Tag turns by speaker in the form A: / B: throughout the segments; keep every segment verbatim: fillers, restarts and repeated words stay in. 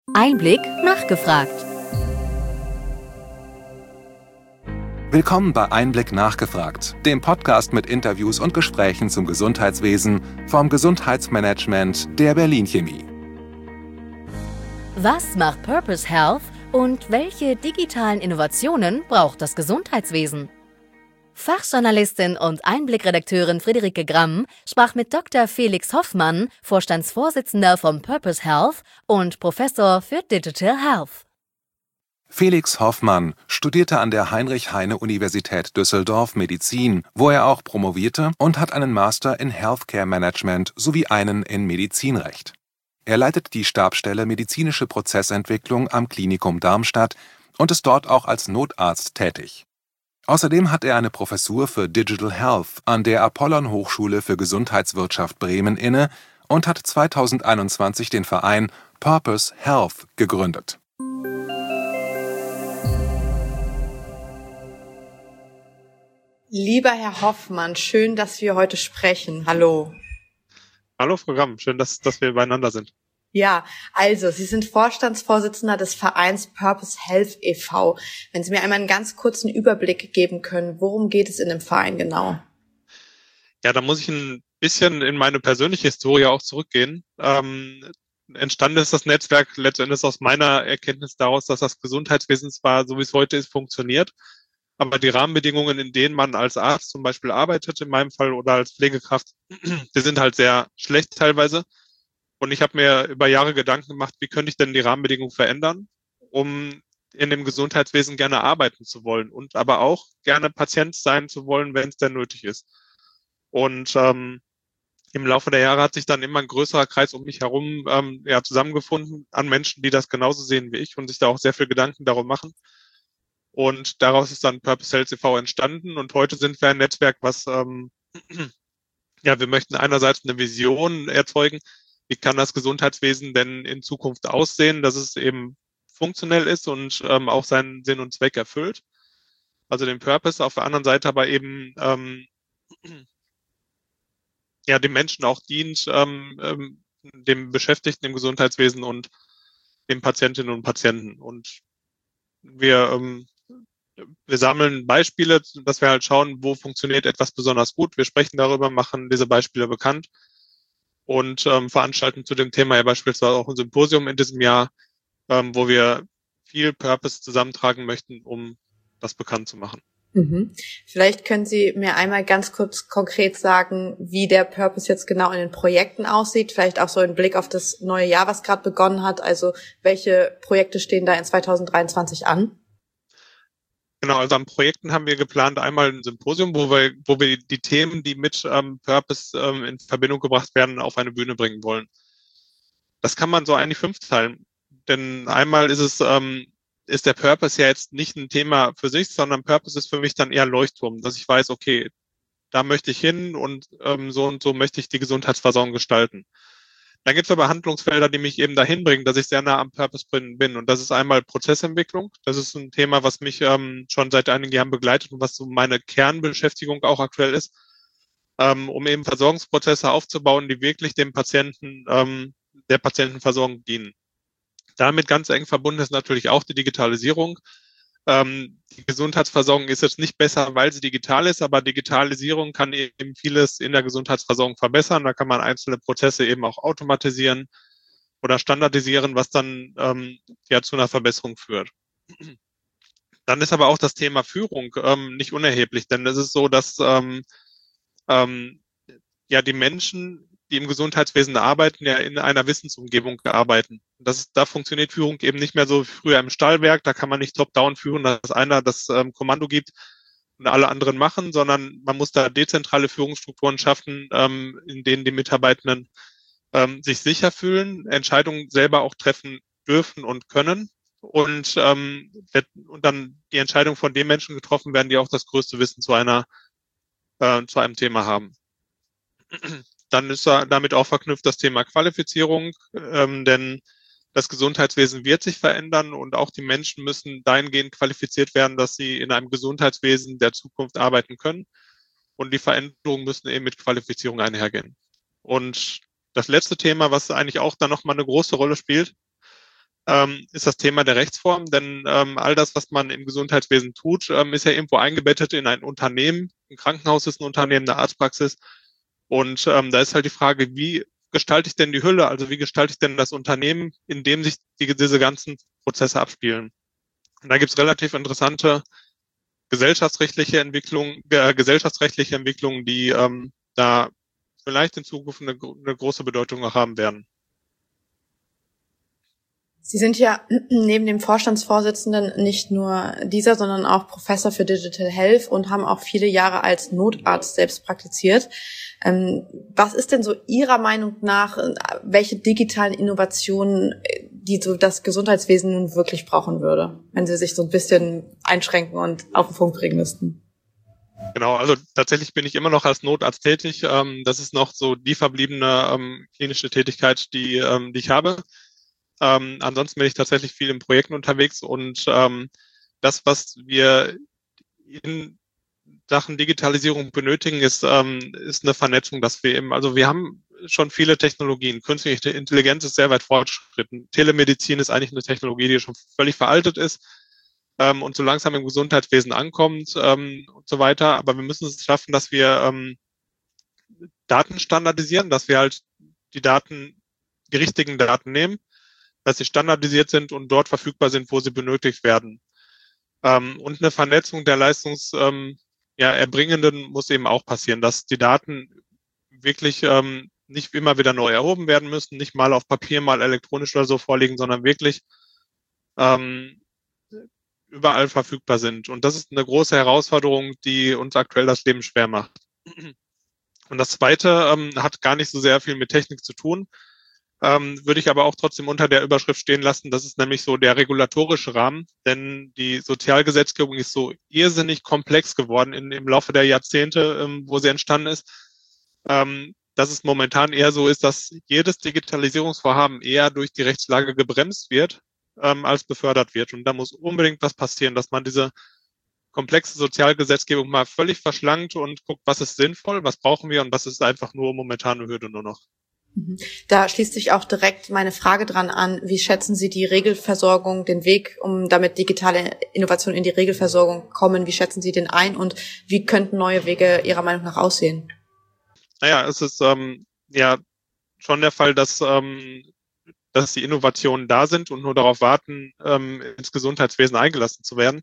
A: Einblick nachgefragt.
B: Willkommen bei Einblick nachgefragt, dem Podcast mit Interviews und Gesprächen zum Gesundheitswesen vom Gesundheitsmanagement der Berlin Chemie.
A: Was macht Purpose Health und welche digitalen Innovationen braucht das Gesundheitswesen? Fachjournalistin und Einblick-Redakteurin Friederike Gramm sprach mit Doktor Felix Hoffmann, Vorstandsvorsitzender von Purpose Health und Professor für Digital Health.
B: Felix Hoffmann studierte an der Heinrich-Heine-Universität Düsseldorf Medizin, wo er auch promovierte, und hat einen Master in Healthcare Management sowie einen in Medizinrecht. Er leitet die Stabsstelle Medizinische Prozessentwicklung am Klinikum Darmstadt und ist dort auch als Notarzt tätig. Außerdem hat er eine Professur für Digital Health an der Apollon-Hochschule für Gesundheitswirtschaft Bremen inne und hat zweitausendeinundzwanzig den Verein Purpose Health gegründet.
C: Lieber Herr Hoffmann, schön, dass wir heute sprechen. Hallo.
D: Hallo, Frau Gramm. Schön, dass, dass wir beieinander sind.
C: Ja, also, Sie sind Vorstandsvorsitzender des Vereins Purpose Health e V Wenn Sie mir einmal einen ganz kurzen Überblick geben können, worum geht es in dem Verein genau?
D: Ja, da muss ich ein bisschen in meine persönliche Historie auch zurückgehen. Ähm, entstanden ist das Netzwerk letztendlich aus meiner Erkenntnis daraus, dass das Gesundheitswesen zwar, so wie es heute ist, funktioniert, aber die Rahmenbedingungen, in denen man als Arzt zum Beispiel arbeitet, in meinem Fall, oder als Pflegekraft, die sind halt sehr schlecht teilweise. Und ich habe mir über Jahre Gedanken gemacht, wie könnte ich denn die Rahmenbedingungen verändern, um in dem Gesundheitswesen gerne arbeiten zu wollen und aber auch gerne Patient sein zu wollen, wenn es denn nötig ist. Und ähm, im Laufe der Jahre hat sich dann immer ein größerer Kreis um mich herum ähm, ja, zusammengefunden an Menschen, die das genauso sehen wie ich und sich da auch sehr viel Gedanken darum machen. Und daraus ist dann Purpose Health e V entstanden. Und heute sind wir ein Netzwerk, was, ähm, ja, wir möchten einerseits eine Vision erzeugen. Wie kann das Gesundheitswesen denn in Zukunft aussehen, dass es eben funktionell ist und ähm, auch seinen Sinn und Zweck erfüllt? Also den Purpose, auf der anderen Seite aber eben ähm, ja dem Menschen auch dient, ähm, ähm, dem Beschäftigten im Gesundheitswesen und den Patientinnen und Patienten. Und wir ähm, wir sammeln Beispiele, dass wir halt schauen, wo funktioniert etwas besonders gut. Wir sprechen darüber, machen diese Beispiele bekannt und ähm, veranstalten zu dem Thema ja beispielsweise auch ein Symposium in diesem Jahr, ähm, wo wir viel Purpose zusammentragen möchten, um das bekannt zu machen.
C: Mhm. Vielleicht können Sie mir einmal ganz kurz konkret sagen, wie der Purpose jetzt genau in den Projekten aussieht, vielleicht auch so im Blick auf das neue Jahr, was gerade begonnen hat. Also welche Projekte stehen da in zweitausenddreiundzwanzig an?
D: Genau, also an Projekten haben wir geplant einmal ein Symposium, wo wir, wo wir die Themen, die mit ähm, Purpose ähm, in Verbindung gebracht werden, auf eine Bühne bringen wollen. Das kann man so eigentlich fünf teilen. Denn einmal ist es, ähm, ist der Purpose ja jetzt nicht ein Thema für sich, sondern Purpose ist für mich dann eher Leuchtturm, dass ich weiß, okay, da möchte ich hin und ähm, so und so möchte ich die Gesundheitsversorgung gestalten. Dann gibt es aber Handlungsfelder, die mich eben dahin bringen, dass ich sehr nah am Purpose bin. Und das ist einmal Prozessentwicklung. Das ist ein Thema, was mich ähm, schon seit einigen Jahren begleitet und was so meine Kernbeschäftigung auch aktuell ist, ähm, um eben Versorgungsprozesse aufzubauen, die wirklich dem Patienten, ähm, der Patientenversorgung dienen. Damit ganz eng verbunden ist natürlich auch die Digitalisierung. Ähm, die Gesundheitsversorgung ist jetzt nicht besser, weil sie digital ist, aber Digitalisierung kann eben vieles in der Gesundheitsversorgung verbessern. Da kann man einzelne Prozesse eben auch automatisieren oder standardisieren, was dann ähm, ja zu einer Verbesserung führt. Dann ist aber auch das Thema Führung ähm, nicht unerheblich, denn es ist so, dass ähm, ähm, ja die Menschen, die im Gesundheitswesen arbeiten, ja in einer Wissensumgebung arbeiten. Das, da funktioniert Führung eben nicht mehr so wie früher im Stallwerk. Da kann man nicht top-down führen, dass einer das ähm, Kommando gibt und alle anderen machen, sondern man muss da dezentrale Führungsstrukturen schaffen, ähm, in denen die Mitarbeitenden ähm, sich sicher fühlen, Entscheidungen selber auch treffen dürfen und können und, ähm, und dann die Entscheidungen von den Menschen getroffen werden, die auch das größte Wissen zu einer äh, zu einem Thema haben. Dann ist damit auch verknüpft das Thema Qualifizierung, ähm, denn das Gesundheitswesen wird sich verändern und auch die Menschen müssen dahingehend qualifiziert werden, dass sie in einem Gesundheitswesen der Zukunft arbeiten können. Und die Veränderungen müssen eben mit Qualifizierung einhergehen. Und das letzte Thema, was eigentlich auch dann nochmal eine große Rolle spielt, ähm, ist das Thema der Rechtsform, denn ähm, all das, was man im Gesundheitswesen tut, ähm, ist ja irgendwo eingebettet in ein Unternehmen. Ein Krankenhaus ist ein Unternehmen, eine Arztpraxis. Und ähm, da ist halt die Frage, wie gestalte ich denn die Hülle? Also wie gestalte ich denn das Unternehmen, in dem sich die, diese ganzen Prozesse abspielen? Und da gibt es relativ interessante gesellschaftsrechtliche Entwicklungen, äh, gesellschaftsrechtliche Entwicklungen, die ähm, da vielleicht in Zukunft eine, eine große Bedeutung auch haben werden.
C: Sie sind ja neben dem Vorstandsvorsitzenden nicht nur dieser, sondern auch Professor für Digital Health und haben auch viele Jahre als Notarzt selbst praktiziert. Ähm, was ist denn so Ihrer Meinung nach, welche digitalen Innovationen, die so das Gesundheitswesen nun wirklich brauchen würde, wenn Sie sich so ein bisschen einschränken und auf den Punkt bringen müssten?
D: Genau, also tatsächlich bin ich immer noch als Notarzt tätig. Ähm, das ist noch so die verbliebene ähm, klinische Tätigkeit, die, ähm, die ich habe. Ähm, ansonsten bin ich tatsächlich viel in Projekten unterwegs und ähm, das, was wir in Sachen Digitalisierung benötigen, ist, ähm, ist eine Vernetzung, dass wir eben, also wir haben schon viele Technologien. Künstliche Intelligenz ist sehr weit fortgeschritten. Telemedizin ist eigentlich eine Technologie, die schon völlig veraltet ist ähm, und so langsam im Gesundheitswesen ankommt ähm, und so weiter. Aber wir müssen es schaffen, dass wir ähm, Daten standardisieren, dass wir halt die Daten, die richtigen Daten nehmen, dass sie standardisiert sind und dort verfügbar sind, wo sie benötigt werden. Ähm, und eine Vernetzung der Leistungs, ähm, ja, Erbringenden muss eben auch passieren, dass die Daten wirklich ähm, nicht immer wieder neu erhoben werden müssen, nicht mal auf Papier, mal elektronisch oder so vorliegen, sondern wirklich ähm, überall verfügbar sind. Und das ist eine große Herausforderung, die uns aktuell das Leben schwer macht. Und das Zweite ähm, hat gar nicht so sehr viel mit Technik zu tun, ähm, würde ich aber auch trotzdem unter der Überschrift stehen lassen. Das ist nämlich so der regulatorische Rahmen, denn die Sozialgesetzgebung ist so irrsinnig komplex geworden in, im Laufe der Jahrzehnte, ähm, wo sie entstanden ist, ähm, dass es momentan eher so ist, dass jedes Digitalisierungsvorhaben eher durch die Rechtslage gebremst wird, ähm, als befördert wird. Und da muss unbedingt was passieren, dass man diese komplexe Sozialgesetzgebung mal völlig verschlankt und guckt, was ist sinnvoll, was brauchen wir und was ist einfach nur momentane Hürde nur noch.
C: Da schließt sich auch direkt meine Frage dran an. Wie schätzen Sie die Regelversorgung, den Weg, um damit digitale Innovationen in die Regelversorgung kommen? Wie schätzen Sie den ein und wie könnten neue Wege Ihrer Meinung nach aussehen?
D: Naja, es ist ähm, ja schon der Fall, dass, ähm, dass die Innovationen da sind und nur darauf warten, ähm, ins Gesundheitswesen eingelassen zu werden.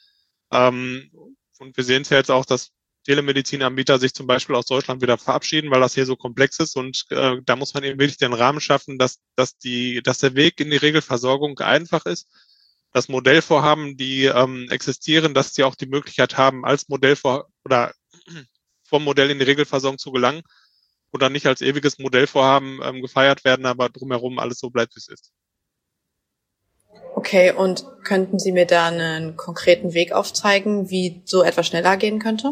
D: Ähm, und wir sehen es ja jetzt auch, dass Telemedizinanbieter sich zum Beispiel aus Deutschland wieder verabschieden, weil das hier so komplex ist und äh, da muss man eben wirklich den Rahmen schaffen, dass, dass, die, dass der Weg in die Regelversorgung einfach ist, dass Modellvorhaben, die ähm, existieren, dass sie auch die Möglichkeit haben, als Modellvor oder vom Modell in die Regelversorgung zu gelangen oder nicht als ewiges Modellvorhaben ähm, gefeiert werden, aber drumherum alles so bleibt, wie es ist.
C: Okay, und könnten Sie mir da einen konkreten Weg aufzeigen, wie so etwas schneller gehen könnte?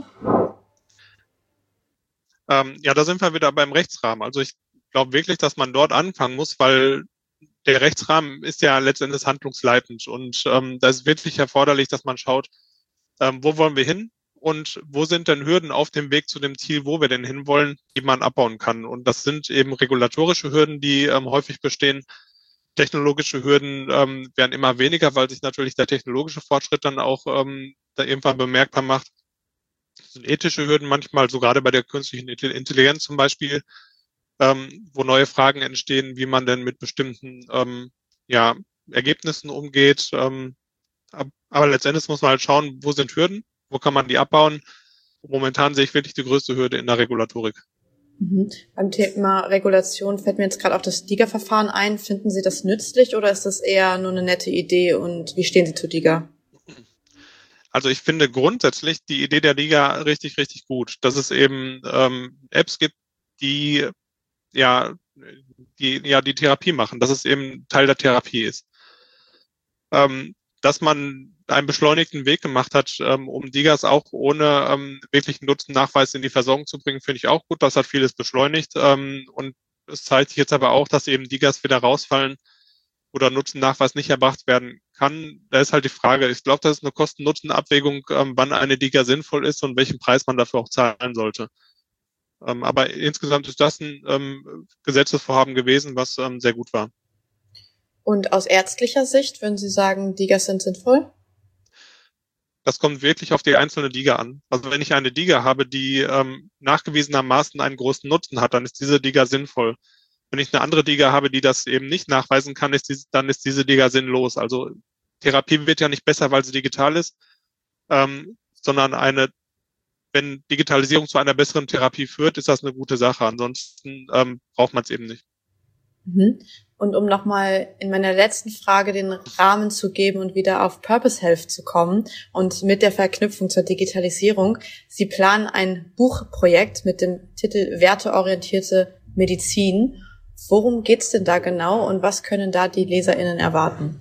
D: Ähm, ja, da sind wir wieder beim Rechtsrahmen. Also ich glaube wirklich, dass man dort anfangen muss, weil der Rechtsrahmen ist ja letztendlich handlungsleitend und ähm, da ist wirklich erforderlich, dass man schaut, ähm, wo wollen wir hin und wo sind denn Hürden auf dem Weg zu dem Ziel, wo wir denn hinwollen, die man abbauen kann. Und das sind eben regulatorische Hürden, die ähm, häufig bestehen. Technologische Hürden ähm, werden immer weniger, weil sich natürlich der technologische Fortschritt dann auch ähm, da irgendwann bemerkbar macht. Das sind ethische Hürden manchmal, so gerade bei der künstlichen Intelligenz zum Beispiel, ähm, wo neue Fragen entstehen, wie man denn mit bestimmten ähm, ja, Ergebnissen umgeht. Ähm, aber letztendlich muss man halt schauen, wo sind Hürden, wo kann man die abbauen. Momentan sehe ich wirklich die größte Hürde in der Regulatorik.
C: Mhm. Beim Thema Regulation fällt mir jetzt gerade auch das DiGA-Verfahren ein. Finden Sie das nützlich oder ist das eher nur eine nette Idee und wie stehen Sie zu DiGA?
D: Also ich finde grundsätzlich die Idee der DiGA richtig, richtig gut, dass es eben ähm, Apps gibt, die ja die ja die Therapie machen, dass es eben Teil der Therapie ist. Ähm, dass man einen beschleunigten Weg gemacht hat, ähm, um DiGAs auch ohne ähm, wirklichen Nutzennachweis in die Versorgung zu bringen, finde ich auch gut. Das hat vieles beschleunigt. Ähm, und es zeigt sich jetzt aber auch, dass eben DiGAs wieder rausfallen oder Nutzennachweis nicht erbracht werden kann. Da ist halt die Frage, ich glaube, das ist eine Kosten-Nutzen-Abwägung, ähm, wann eine DiGA sinnvoll ist und welchen Preis man dafür auch zahlen sollte. Ähm, aber insgesamt ist das ein ähm, Gesetzesvorhaben gewesen, was ähm, sehr gut war.
C: Und aus ärztlicher Sicht würden Sie sagen, Digas sind sinnvoll?
D: Das kommt wirklich auf die einzelne Diga an. Also wenn ich eine Diga habe, die ähm, nachgewiesenermaßen einen großen Nutzen hat, dann ist diese Diga sinnvoll. Wenn ich eine andere Diga habe, die das eben nicht nachweisen kann, ist diese, dann ist diese Diga sinnlos. Also Therapie wird ja nicht besser, weil sie digital ist, ähm, sondern eine, wenn Digitalisierung zu einer besseren Therapie führt, ist das eine gute Sache. Ansonsten ähm, braucht man es eben nicht.
C: Mhm. Und um nochmal in meiner letzten Frage den Rahmen zu geben und wieder auf Purpose Health zu kommen und mit der Verknüpfung zur Digitalisierung. Sie planen ein Buchprojekt mit dem Titel Werteorientierte Medizin. Worum geht's denn da genau und was können da die LeserInnen erwarten?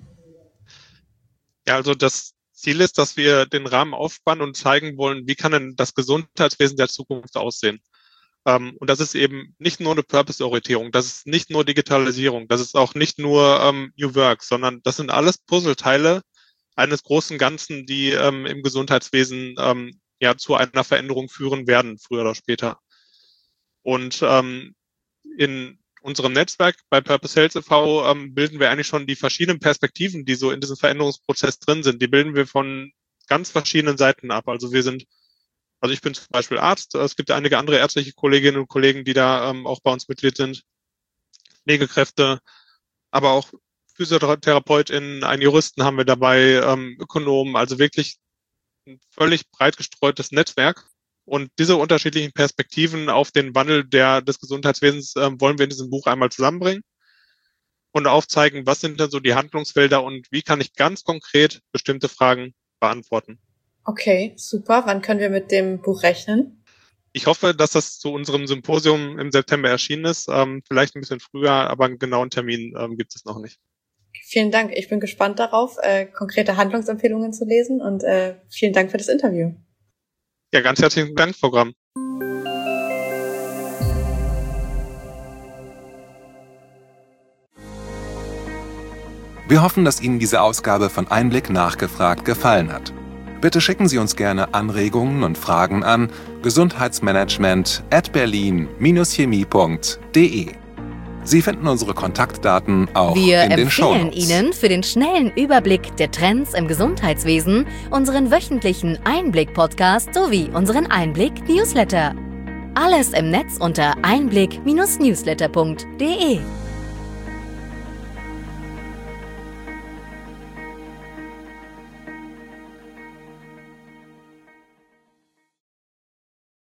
D: Ja, also das Ziel ist, dass wir den Rahmen aufspannen und zeigen wollen, wie kann denn das Gesundheitswesen der Zukunft aussehen. Um, und das ist eben nicht nur eine Purpose-Orientierung, das ist nicht nur Digitalisierung, das ist auch nicht nur ähm, New Work, sondern das sind alles Puzzleteile eines großen Ganzen, die ähm, im Gesundheitswesen ähm, ja zu einer Veränderung führen werden, früher oder später. Und ähm, in unserem Netzwerk bei Purpose Health e V ähm, bilden wir eigentlich schon die verschiedenen Perspektiven, die so in diesem Veränderungsprozess drin sind. Die bilden wir von ganz verschiedenen Seiten ab. Also wir sind Also ich bin zum Beispiel Arzt. Es gibt einige andere ärztliche Kolleginnen und Kollegen, die da ähm, auch bei uns Mitglied sind. Pflegekräfte, aber auch PhysiotherapeutInnen, einen Juristen haben wir dabei, ähm, Ökonomen, also wirklich ein völlig breit gestreutes Netzwerk. Und diese unterschiedlichen Perspektiven auf den Wandel der, des Gesundheitswesens äh, wollen wir in diesem Buch einmal zusammenbringen und aufzeigen, was sind denn so die Handlungsfelder und wie kann ich ganz konkret bestimmte Fragen beantworten.
C: Okay, super. Wann können wir mit dem Buch rechnen?
D: Ich hoffe, dass das zu unserem Symposium im September erschienen ist. Ähm, vielleicht ein bisschen früher, aber einen genauen Termin ähm, gibt es noch nicht.
C: Vielen Dank. Ich bin gespannt darauf, äh, konkrete Handlungsempfehlungen zu lesen und äh, vielen Dank für das Interview.
D: Ja, ganz herzlichen Dank, Frau Gramm.
B: Wir hoffen, dass Ihnen diese Ausgabe von Einblick nachgefragt gefallen hat. Bitte schicken Sie uns gerne Anregungen und Fragen an gesundheitsmanagement at berlin dash chemie punkt de. Sie finden unsere Kontaktdaten auch
A: Wir
B: in den Shownotes.
A: Wir empfehlen Ihnen für den schnellen Überblick der Trends im Gesundheitswesen unseren wöchentlichen Einblick-Podcast sowie unseren Einblick-Newsletter. Alles im Netz unter einblick Bindestrich newsletter punkt de.